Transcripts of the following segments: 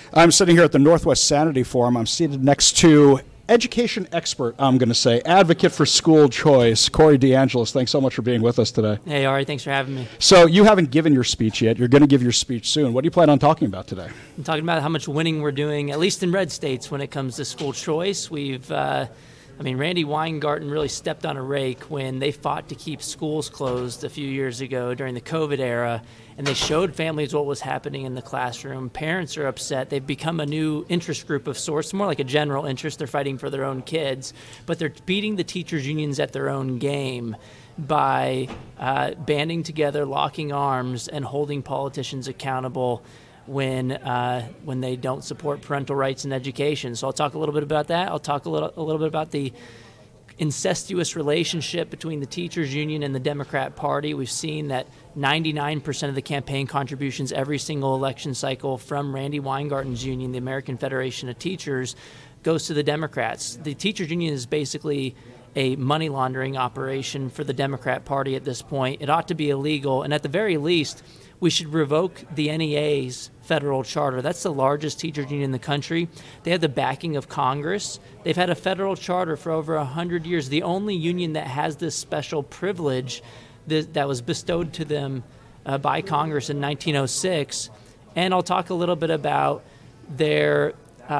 I'm sitting here at the Northwest Sanity Forum. I'm seated next to education expert, I'm going to say, advocate for school choice, Corey DeAngelis. Thanks so much for being with us today. Hey, Ari, thanks for having me. So you haven't given your speech yet. You're going to give your speech soon. What do you plan on talking about today? I'm talking about how much winning we're doing, at least in red states, when it comes to school choice. Randy Weingarten really stepped on a rake when they fought to keep schools closed a few years ago during the COVID era, and they showed families what was happening in the classroom. Parents are upset. They've become a new interest group of sorts, more like a general interest. They're fighting for their own kids, but they're beating the teachers' unions at their own game by banding together, locking arms, and holding politicians accountable when they don't support parental rights in education. So I'll talk a little bit about that. I'll talk a little bit about the incestuous relationship between the teachers union and the Democrat Party. We've seen that 99% of the campaign contributions every single election cycle from Randy Weingarten's union, the American Federation of Teachers, goes to the Democrats. The teachers union is basically a money laundering operation for the Democrat Party at this point. It ought to be illegal, and at the very least, we should revoke the NEA's federal charter. That's the largest teachers union in the country. They have the backing of Congress. They've had a federal charter for over 100 years, the only union that has this special privilege that was bestowed to them by Congress in 1906. And I'll talk a little bit about their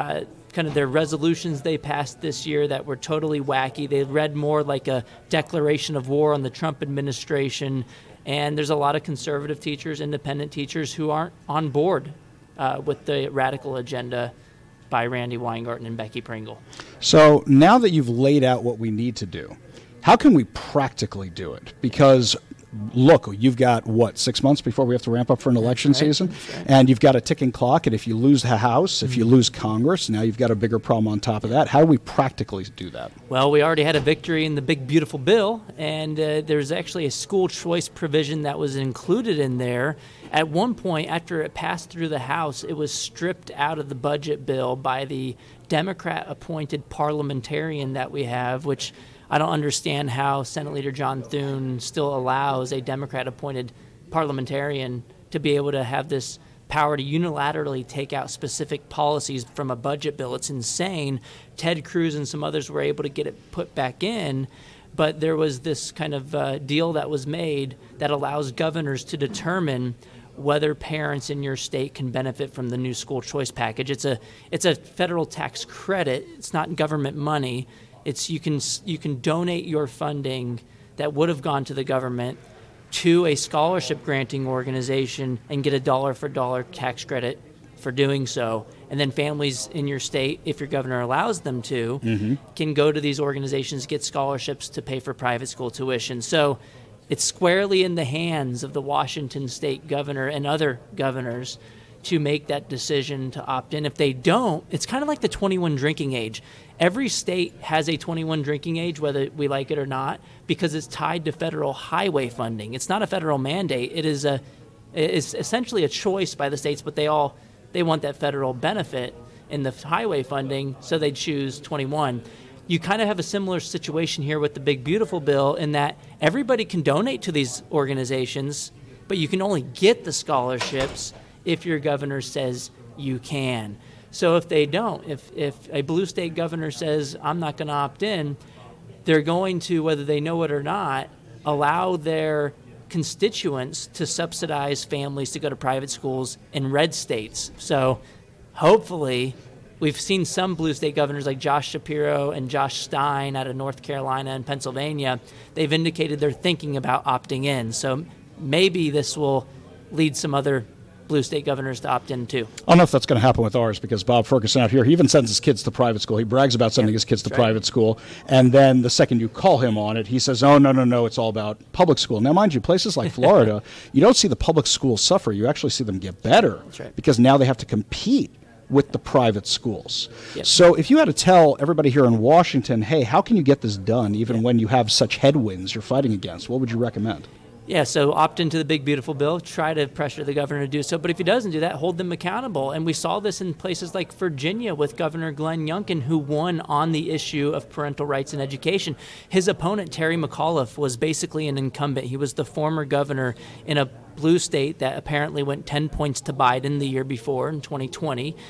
their resolutions they passed this year that were totally wacky. They read more like a declaration of war on the Trump administration. And there's a lot of conservative teachers, independent teachers who aren't on board with the radical agenda by Randy Weingarten and Becky Pringle. So now that you've laid out what we need to do, how can we practically do it? Because look, you've got, 6 months before we have to ramp up for an election season? Right. And you've got a ticking clock, and if you lose the House, if you lose Congress, now you've got a bigger problem on top of that. How do we practically do that? Well, we already had a victory in the big, beautiful bill, and there's actually a school choice provision that was included in there. At one point, after it passed through the House, it was stripped out of the budget bill by the Democrat-appointed parliamentarian that we have, which I don't understand how Senate Leader John Thune still allows a Democrat-appointed parliamentarian to be able to have this power to unilaterally take out specific policies from a budget bill. It's insane. Ted Cruz and some others were able to get it put back in, but there was this kind of deal that was made that allows governors to determine whether parents in your state can benefit from the new school choice package. It's a federal tax credit. It's not government money. It's you can donate your funding that would have gone to the government to a scholarship granting organization and get a dollar-for-dollar tax credit for doing so. And then families in your state, if your governor allows them to, can go to these organizations, get scholarships to pay for private school tuition. So it's squarely in the hands of the Washington state governor and other governors to make that decision to opt in. If they don't, it's kind of like the 21 drinking age. Every state has a 21 drinking age, whether we like it or not, because it's tied to federal highway funding. It's not a federal mandate. It's essentially a choice by the states, but they want that federal benefit in the highway funding, so they choose 21. You kind of have a similar situation here with the Big Beautiful Bill in that everybody can donate to these organizations, but you can only get the scholarships if your governor says you can. So if they don't, if a blue state governor says, I'm not going to opt in, they're going to, whether they know it or not, allow their constituents to subsidize families to go to private schools in red states. So hopefully, we've seen some blue state governors like Josh Shapiro and Josh Stein out of North Carolina and Pennsylvania. They've indicated they're thinking about opting in. So maybe this will lead some other blue state governors to opt in too. I don't know if that's going to happen with ours, because Bob Ferguson out here, he even sends his kids to private school. He brags about sending his kids to private school, and then the second you call him on it, he says, oh, no, it's all about public school. Now, mind you, places like Florida, you don't see the public schools suffer. You actually see them get better, because now they have to compete with the private schools. Yep. So if you had to tell everybody here in Washington, hey, how can you get this done even when you have such headwinds you're fighting against, what would you recommend? Yeah, so opt into the Big Beautiful Bill, try to pressure the governor to do so. But if he doesn't do that, hold them accountable. And we saw this in places like Virginia with Governor Glenn Youngkin, who won on the issue of parental rights in education. His opponent, Terry McAuliffe, was basically an incumbent. He was the former governor in a blue state that apparently went 10 points to Biden the year before in 2020.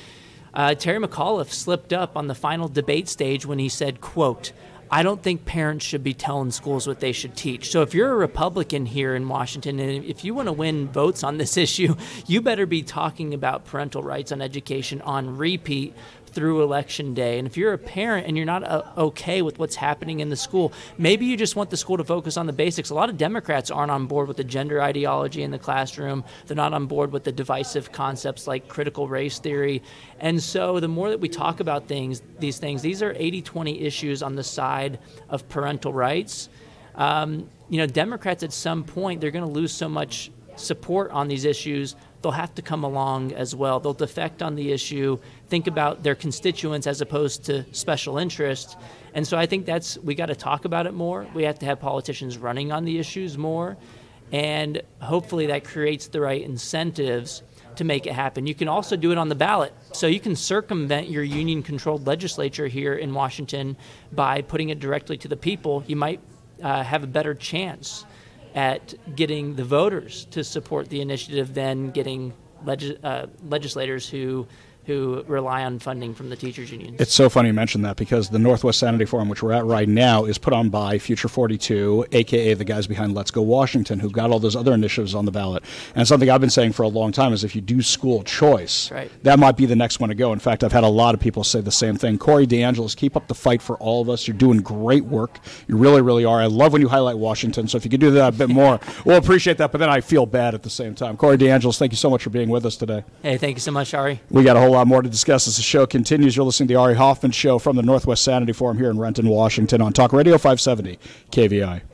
Terry McAuliffe slipped up on the final debate stage when he said, quote, "I don't think parents should be telling schools what they should teach." So if you're a Republican here in Washington, and if you want to win votes on this issue, you better be talking about parental rights on education on repeat through Election Day. And if you're a parent and you're not okay with what's happening in the school, maybe you just want the school to focus on the basics. A lot of Democrats aren't on board with the gender ideology in the classroom. They're not on board with the divisive concepts like critical race theory. And so the more that we talk about these are 80-20 issues on the side of parental rights. Democrats at some point, they're going to lose so much support on these issues, they'll have to come along as well. They'll defect on the issue, think about their constituents as opposed to special interests. And so I think we got to talk about it more. We have to have politicians running on the issues more. And hopefully that creates the right incentives to make it happen. You can also do it on the ballot. So you can circumvent your union-controlled legislature here in Washington by putting it directly to the people. You might have a better chance at getting the voters to support the initiative than getting legislators who rely on funding from the teachers' unions. It's so funny you mentioned that, because the Northwest Sanity Forum, which we're at right now, is put on by Future 42, a.k.a. the guys behind Let's Go Washington, who've got all those other initiatives on the ballot. And something I've been saying for a long time is if you do school choice, right, that might be the next one to go. In fact, I've had a lot of people say the same thing. Corey DeAngelis, keep up the fight for all of us. You're doing great work. You really, really are. I love when you highlight Washington, so if you could do that a bit more, we'll appreciate that, but then I feel bad at the same time. Corey DeAngelis, thank you so much for being with us today. Hey, thank you so much, Ari. We got a whole lot more to discuss as the show continues. You're listening to the Ari Hoffman Show from the Northwest Sanity Forum here in Renton, Washington on Talk Radio 570 KVI.